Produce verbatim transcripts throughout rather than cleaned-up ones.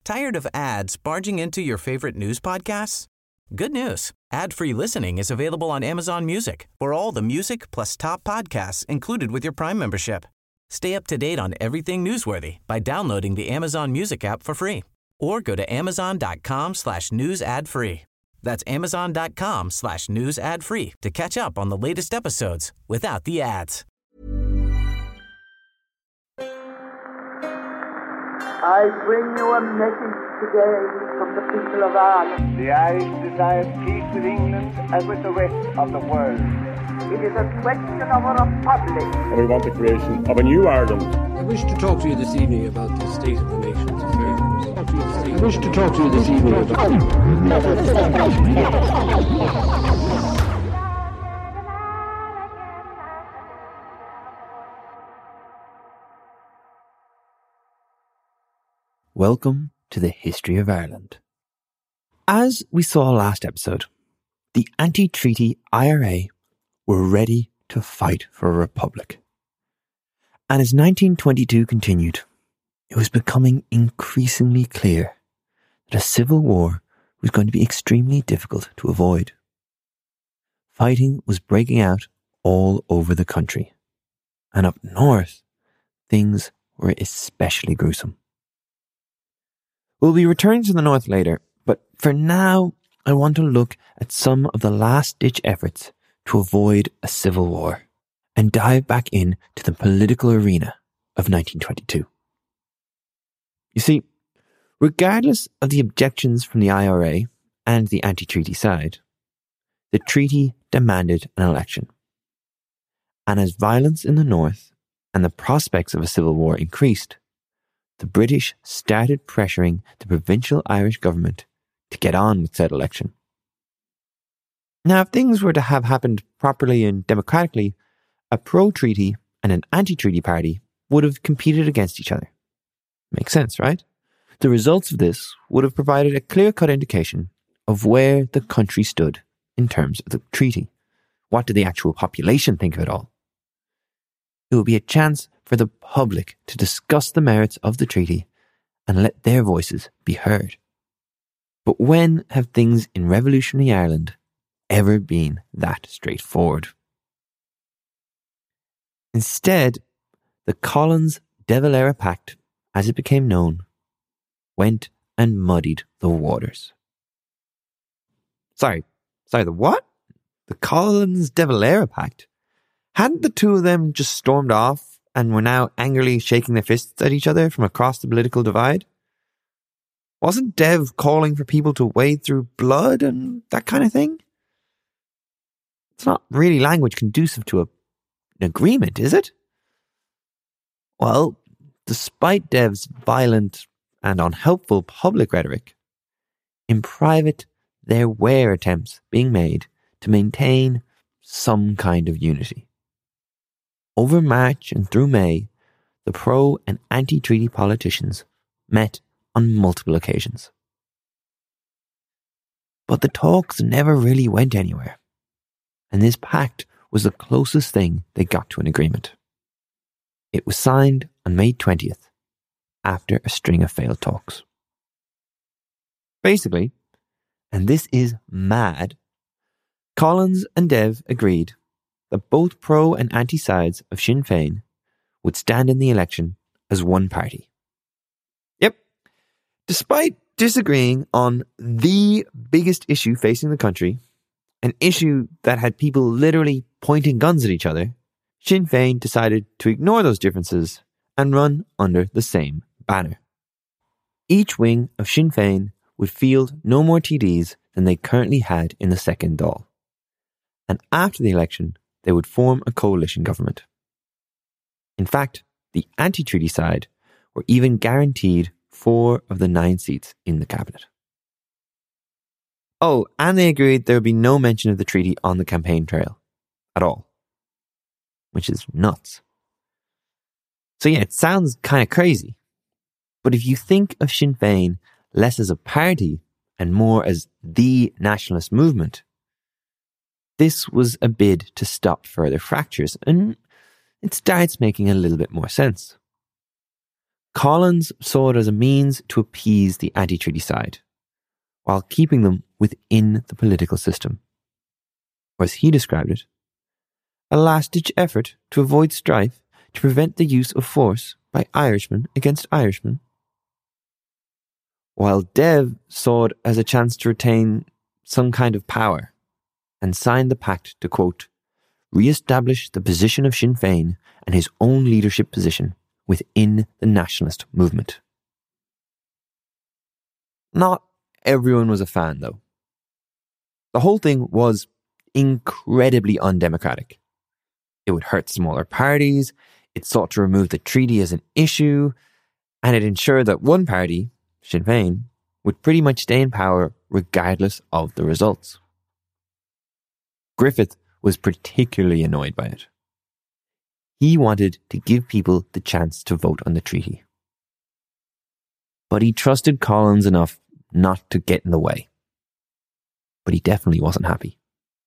Tired of ads barging into your favorite news podcasts? Good news. Ad-free listening is available on Amazon Music for all the music plus top podcasts included with your Prime membership. Stay up to date on everything newsworthy by downloading the Amazon Music app for free or go to amazon.com slash news ad free. That's amazon.com slash news ad free to catch up on the latest episodes without the ads. I bring you a message today from the people of Ireland. The Irish desire peace with England and with the rest of the world. It is a question of a republic. And we want the creation of a new Ireland. I wish to talk to you this evening about the state of the nation's affairs. I wish to talk to you this evening about... Welcome to the History of Ireland. As we saw last episode, the anti-treaty I R A were ready to fight for a republic. And as nineteen twenty-two continued, it was becoming increasingly clear that a civil war was going to be extremely difficult to avoid. Fighting was breaking out all over the country, and up north, things were especially gruesome. We'll be returning to the north later, but for now, I want to look at some of the last-ditch efforts to avoid a civil war and dive back into the political arena of nineteen twenty-two. You see, regardless of the objections from the I R A and the anti-treaty side, the treaty demanded an election. And as violence in the north and the prospects of a civil war increased, the British started pressuring the provincial Irish government to get on with said election. Now, if things were to have happened properly and democratically, a pro-treaty and an anti-treaty party would have competed against each other. Makes sense, right? The results of this would have provided a clear-cut indication of where the country stood in terms of the treaty. What did the actual population think of it all? It would be a chance for the public to discuss the merits of the treaty and let their voices be heard. But when have things in revolutionary Ireland ever been that straightforward? Instead, the Collins-De Valera Pact, as it became known, went and muddied the waters. Sorry, sorry, the what? The Collins-De Valera Pact? Hadn't the two of them just stormed off and were now angrily shaking their fists at each other from across the political divide? Wasn't Dev calling for people to wade through blood and that kind of thing? It's not really language conducive to a, an agreement, is it? Well, despite Dev's violent and unhelpful public rhetoric, in private there were attempts being made to maintain some kind of unity. Over March and through May, the pro- and anti-treaty politicians met on multiple occasions. But the talks never really went anywhere, and this pact was the closest thing they got to an agreement. It was signed on May twentieth, after a string of failed talks. Basically, and this is mad, Collins and Dev agreed that both pro and anti sides of Sinn Féin would stand in the election as one party. Yep. Despite disagreeing on the biggest issue facing the country, an issue that had people literally pointing guns at each other, Sinn Féin decided to ignore those differences and run under the same banner. Each wing of Sinn Féin would field no more T Ds than they currently had in the second Dáil. And after the election, they would form a coalition government. In fact, the anti-treaty side were even guaranteed four of the nine seats in the cabinet. Oh, and they agreed there would be no mention of the treaty on the campaign trail at all, which is nuts. So yeah, it sounds kind of crazy, but if you think of Sinn Féin less as a party and more as the nationalist movement, this was a bid to stop further fractures, and it starts making a little bit more sense. Collins saw it as a means to appease the anti-treaty side, while keeping them within the political system. Or as he described it, a last-ditch effort to avoid strife to prevent the use of force by Irishmen against Irishmen. While Dev saw it as a chance to retain some kind of power and signed the pact to, quote, re-establish the position of Sinn Féin and his own leadership position within the nationalist movement. Not everyone was a fan, though. The whole thing was incredibly undemocratic. It would hurt smaller parties, it sought to remove the treaty as an issue, and it ensured that one party, Sinn Féin, would pretty much stay in power regardless of the results. Griffith was particularly annoyed by it. He wanted to give people the chance to vote on the treaty. But he trusted Collins enough not to get in the way. But he definitely wasn't happy.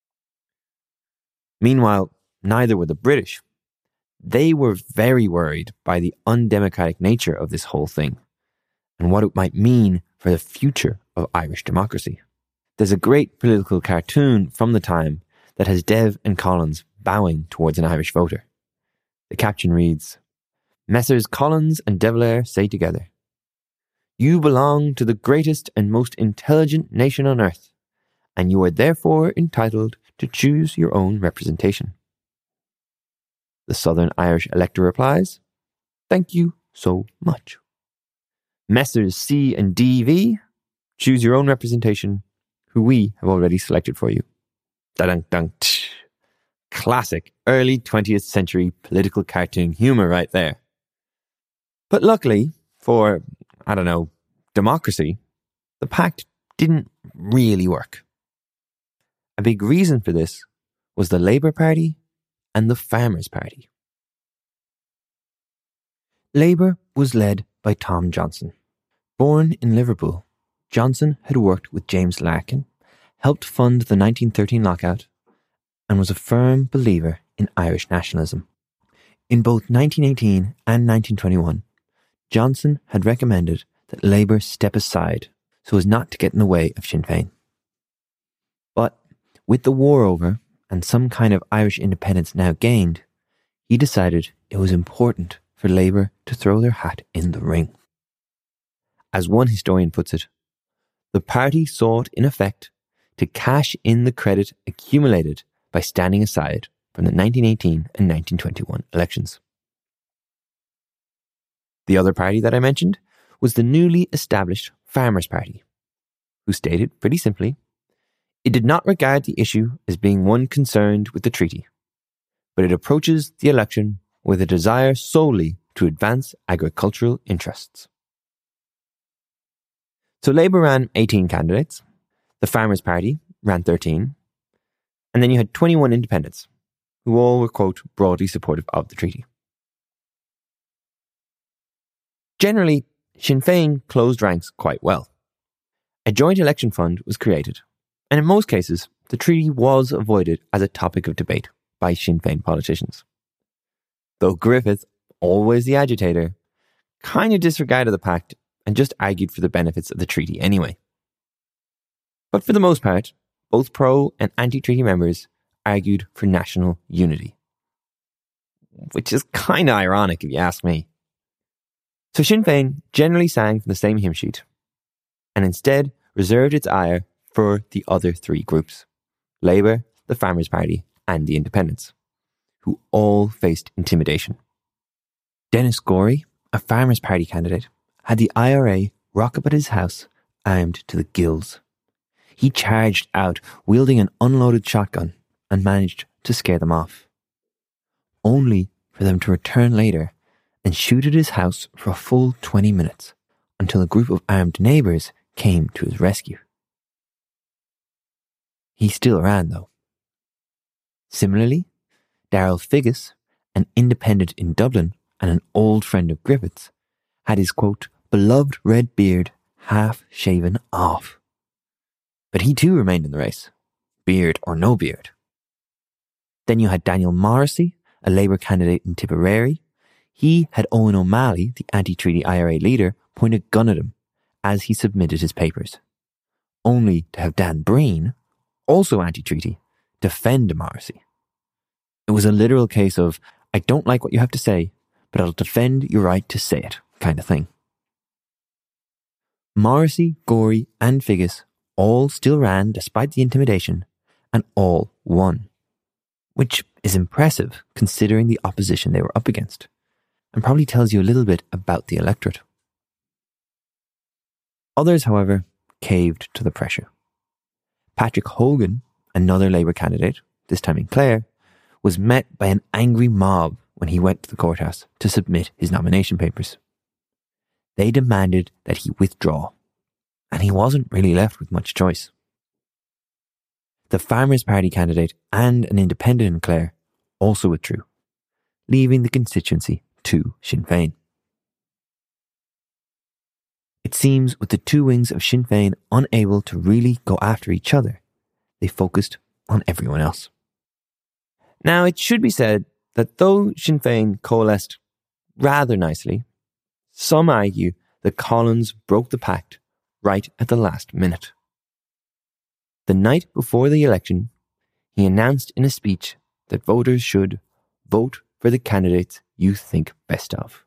Meanwhile, neither were the British. They were very worried by the undemocratic nature of this whole thing and what it might mean for the future of Irish democracy. There's a great political cartoon from the time that has Dev and Collins bowing towards an Irish voter. The caption reads, Messrs Collins and De Valera say together, you belong to the greatest and most intelligent nation on earth, and you are therefore entitled to choose your own representation. The Southern Irish elector replies, thank you so much. Messrs C and D V, choose your own representation, who we have already selected for you. Da-dunk-dunk. Classic early twentieth century political cartoon humour right there. But luckily for, I don't know, democracy, the pact didn't really work. A big reason for this was the Labour Party and the Farmers' Party. Labour was led by Tom Johnson. Born in Liverpool, Johnson had worked with James Larkin, helped fund the nineteen thirteen lockout, and was a firm believer in Irish nationalism. In both nineteen eighteen and nineteen twenty-one, Johnson had recommended that Labour step aside so as not to get in the way of Sinn Féin. But with the war over and some kind of Irish independence now gained, he decided it was important for Labour to throw their hat in the ring. As one historian puts it, the party sought, in effect, to cash in the credit accumulated by standing aside from the nineteen eighteen and nineteen twenty-one elections. The other party that I mentioned was the newly established Farmers' Party, who stated, pretty simply, it did not regard the issue as being one concerned with the treaty, but it approaches the election with a desire solely to advance agricultural interests. So Labour ran eighteen candidates, the Farmers' Party ran thirteen, and then you had twenty-one independents, who all were, quote, broadly supportive of the treaty. Generally, Sinn Féin closed ranks quite well. A joint election fund was created, and in most cases, the treaty was avoided as a topic of debate by Sinn Féin politicians. Though Griffith, always the agitator, kind of disregarded the pact and just argued for the benefits of the treaty anyway. But for the most part, both pro and anti-treaty members argued for national unity. Which is kind of ironic if you ask me. So Sinn Féin generally sang from the same hymn sheet, and instead reserved its ire for the other three groups, Labour, the Farmers' Party and the Independents, who all faced intimidation. Dennis Gorey, a Farmers' Party candidate, had the I R A rock up at his house armed to the gills. He charged out wielding an unloaded shotgun and managed to scare them off, only for them to return later and shoot at his house for a full twenty minutes until a group of armed neighbours came to his rescue. He still ran, though. Similarly, Darrell Figgis, an independent in Dublin and an old friend of Griffith's, had his, quote, beloved red beard half shaven off. But he too remained in the race, beard or no beard. Then you had Daniel Morrissey, a Labour candidate in Tipperary. he had Owen O'Malley, the anti-treaty I R A leader, point a gun at him as he submitted his papers, only to have Dan Breen, also anti-treaty, defend Morrissey. It was a literal case of, I don't like what you have to say, but I'll defend your right to say it, kind of thing. Morrissey, Gorey and Figgis all still ran despite the intimidation, and all won, which is impressive considering the opposition they were up against, and probably tells you a little bit about the electorate. Others, however, caved to the pressure. Patrick Hogan, another Labour candidate, this time in Clare, was met by an angry mob when he went to the courthouse to submit his nomination papers. They demanded that he withdraw, and he wasn't really left with much choice. The Farmers' Party candidate and an independent in Clare also withdrew, leaving the constituency to Sinn Féin. It seems with the two wings of Sinn Féin unable to really go after each other, they focused on everyone else. Now, it should be said that though Sinn Féin coalesced rather nicely, some argue that Collins broke the pact right at the last minute. The night before the election, he announced in a speech that voters should vote for the candidates you think best of.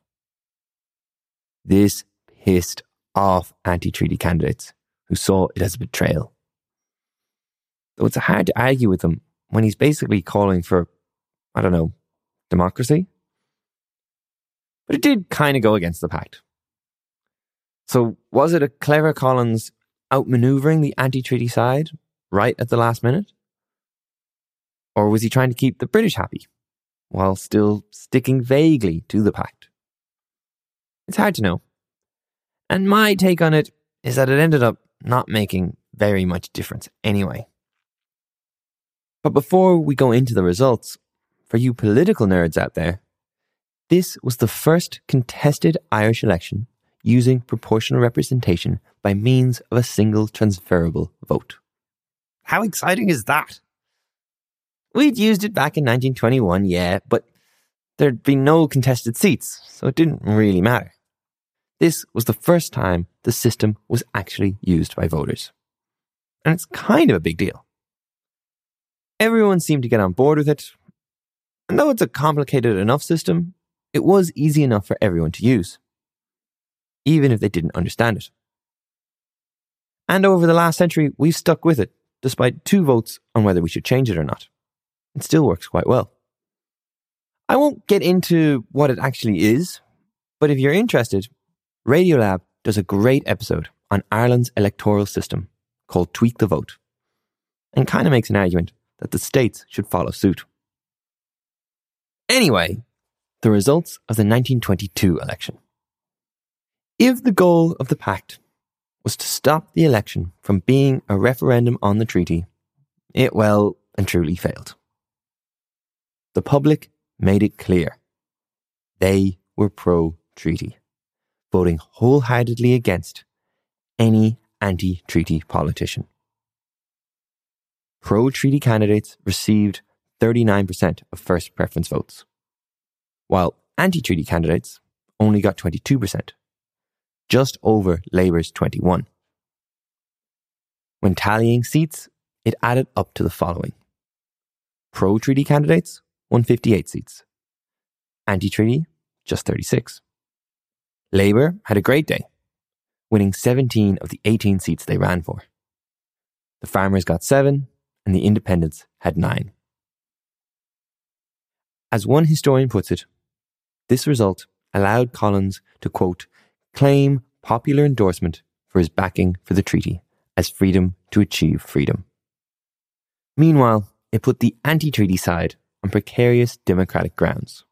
This pissed off anti-treaty candidates who saw it as a betrayal. Though it's hard to argue with him when he's basically calling for, I don't know, democracy. But it did kind of go against the pact. So was it a clever Collins outmaneuvering the anti-treaty side right at the last minute? Or was he trying to keep the British happy while still sticking vaguely to the pact? It's hard to know. And my take on it is that it ended up not making very much difference anyway. But before we go into the results, for you political nerds out there, this was the first contested Irish election using proportional representation by means of a single transferable vote. How exciting is that? We'd used it back in nineteen twenty-one, yeah, but there'd been no contested seats, so it didn't really matter. This was the first time the system was actually used by voters. And it's kind of a big deal. Everyone seemed to get on board with it, and though it's a complicated enough system, it was easy enough for everyone to use, even if they didn't understand it. And over the last century, we've stuck with it, despite two votes on whether we should change it or not. It still works quite well. I won't get into what it actually is, but if you're interested, Radiolab does a great episode on Ireland's electoral system called Tweak the Vote, and kind of makes an argument that the states should follow suit. Anyway, the results of the nineteen twenty-two election. If the goal of the pact was to stop the election from being a referendum on the treaty, it well and truly failed. The public made it clear. They were pro-treaty, voting wholeheartedly against any anti-treaty politician. Pro-treaty candidates received thirty-nine percent of first preference votes, while anti-treaty candidates only got twenty-two percent, just over Labour's twenty-one. When tallying seats, it added up to the following. Pro-treaty candidates won fifty-eight seats. Anti-treaty, just thirty-six. Labour had a great day, winning seventeen of the eighteen seats they ran for. The Farmers got seven, and the Independents had nine. As one historian puts it, this result allowed Collins to, quote, claim popular endorsement for his backing for the treaty as freedom to achieve freedom. Meanwhile, it put the anti-treaty side on precarious democratic grounds.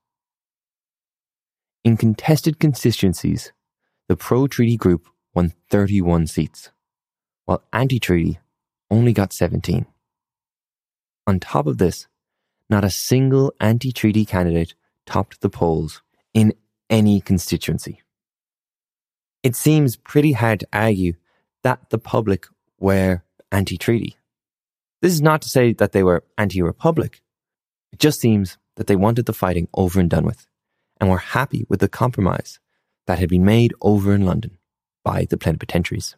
In contested constituencies, the pro-treaty group won thirty-one seats, while anti-treaty only got seventeen. On top of this, not a single anti-treaty candidate topped the polls in any constituency. It seems pretty hard to argue that the public were anti-treaty. This is not to say that they were anti-republic. It just seems that they wanted the fighting over and done with, and were happy with the compromise that had been made over in London by the plenipotentiaries.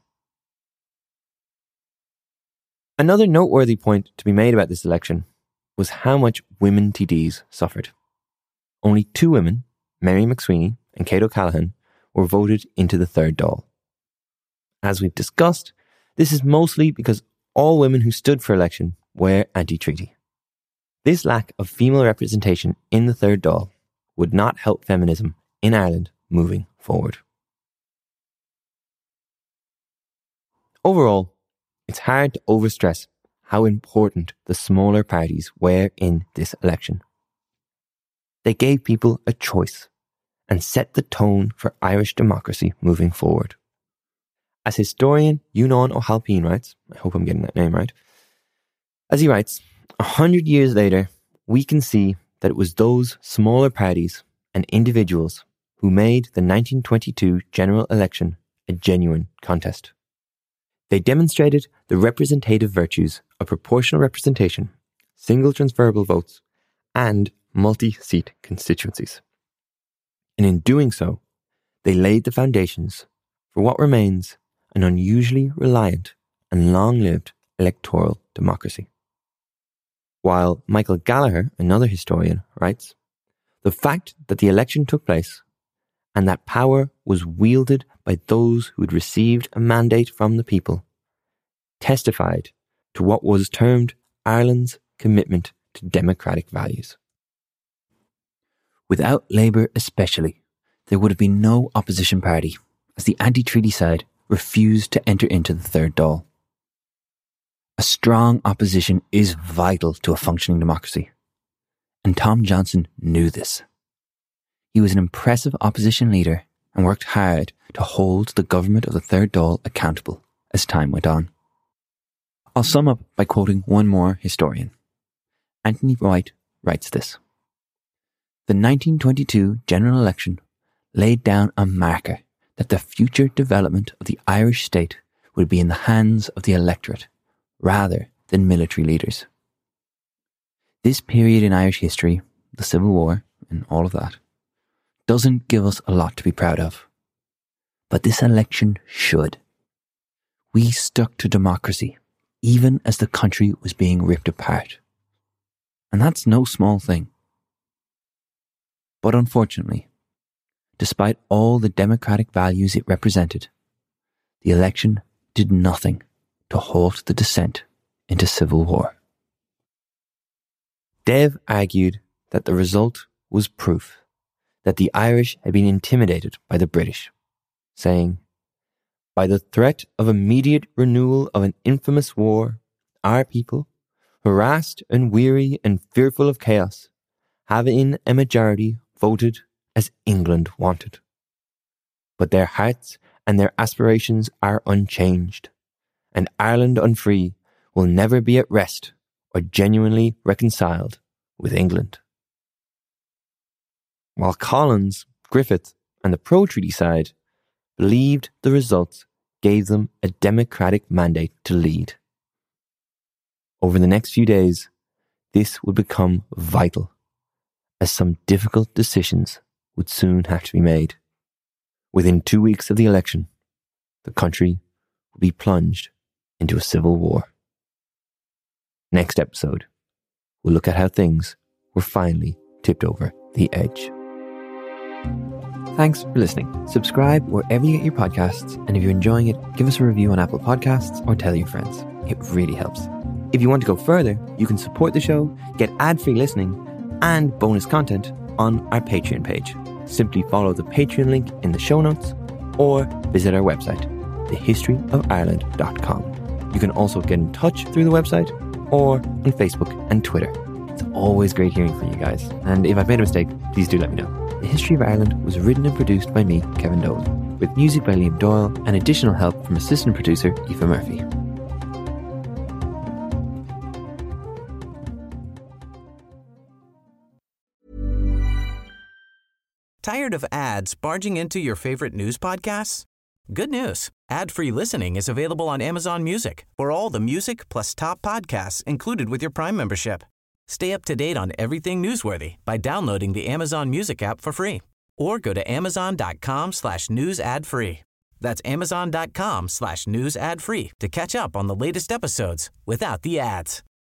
Another noteworthy point to be made about this election was how much women T Ds suffered. Only two women, Mary McSweeney and Kate O'Callaghan, were voted into the third Dáil. As we've discussed, this is mostly because all women who stood for election were anti-treaty. This lack of female representation in the third Dáil would not help feminism in Ireland moving forward. Overall, it's hard to overstress how important the smaller parties were in this election. They gave people a choice and set the tone for Irish democracy moving forward. As historian Eunan O'Halpine writes, I hope I'm getting that name right, as he writes, a hundred years later, we can see that it was those smaller parties and individuals who made the nineteen twenty-two general election a genuine contest. They demonstrated the representative virtues of proportional representation, single transferable votes, and multi-seat constituencies. And in doing so, they laid the foundations for what remains an unusually reliant and long-lived electoral democracy. While Michael Gallagher, another historian, writes, the fact that the election took place and that power was wielded by those who had received a mandate from the people testified to what was termed Ireland's commitment to democratic values. Without Labour especially, there would have been no opposition party, as the anti-treaty side refused to enter into the third Dáil. A strong opposition is vital to a functioning democracy, and Tom Johnson knew this. He was an impressive opposition leader and worked hard to hold the government of the third Dáil accountable as time went on. I'll sum up by quoting one more historian. Anthony White writes this. The nineteen twenty-two general election laid down a marker that the future development of the Irish state would be in the hands of the electorate rather than military leaders. This period in Irish history, the Civil War and all of that, doesn't give us a lot to be proud of. But this election should. We stuck to democracy, even as the country was being ripped apart. And that's no small thing. But unfortunately, despite all the democratic values it represented, the election did nothing to halt the descent into civil war. Dev argued that the result was proof that the Irish had been intimidated by the British, saying, by the threat of immediate renewal of an infamous war, our people, harassed and weary and fearful of chaos, have in a majority voted as England wanted. But their hearts and their aspirations are unchanged, and Ireland unfree will never be at rest or genuinely reconciled with England. While Collins, Griffith, and the pro-treaty side believed the results gave them a democratic mandate to lead. Over the next few days, this would become vital, as some difficult decisions would soon have to be made. Within two weeks of the election, the country would be plunged into a civil war. Next episode, we'll look at how things were finally tipped over the edge. Thanks for listening. Subscribe wherever you get your podcasts, and if you're enjoying it, give us a review on Apple Podcasts or tell your friends. It really helps. If you want to go further, you can support the show, get ad-free listening, and bonus content on our Patreon page. Simply follow the Patreon link in the show notes or visit our website, the history of ireland dot com. You can also get in touch through the website or on Facebook and Twitter. It's always great hearing from you guys, and if I've made a mistake, please do let me know. The History of Ireland was written and produced by me, Kevin Dolan, with music by Liam Doyle and additional help from assistant producer Aoife Murphy. Tired of ads barging into your favorite news podcasts? Good news. Ad-free listening is available on Amazon Music for all the music plus top podcasts included with your Prime membership. Stay up to date on everything newsworthy by downloading the Amazon Music app for free or go to amazon.com slash news ad free. That's amazon.com slash news ad free to catch up on the latest episodes without the ads.